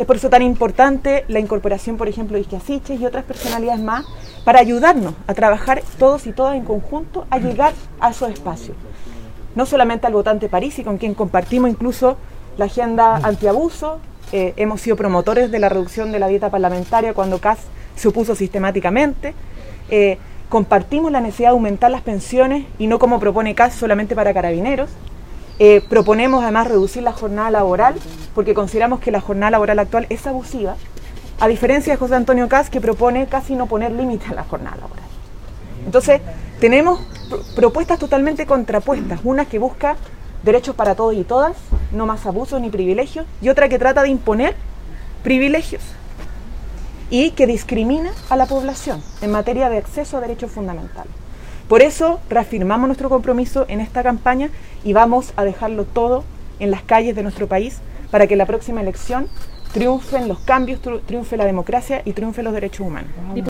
Es por eso tan importante la incorporación, por ejemplo, de Isquiasiches y otras personalidades más, para ayudarnos a trabajar todos y todas en conjunto a llegar a esos espacios. No solamente al votante Parisi, con quien compartimos incluso la agenda antiabuso, hemos sido promotores de la reducción de la dieta parlamentaria cuando Kast se opuso sistemáticamente, compartimos la necesidad de aumentar las pensiones y no como propone Kast solamente para carabineros. Proponemos además reducir la jornada laboral porque consideramos que la jornada laboral actual es abusiva, a diferencia de José Antonio Kast, que propone casi no poner límite a la jornada laboral. Entonces tenemos propuestas totalmente contrapuestas, una que busca derechos para todos y todas, no más abusos ni privilegios, y otra que trata de imponer privilegios y que discrimina a la población en materia de acceso a derechos fundamentales. Por eso reafirmamos nuestro compromiso en esta campaña y vamos a dejarlo todo en las calles de nuestro país para que en la próxima elección triunfen los cambios, triunfe la democracia y triunfen los derechos humanos.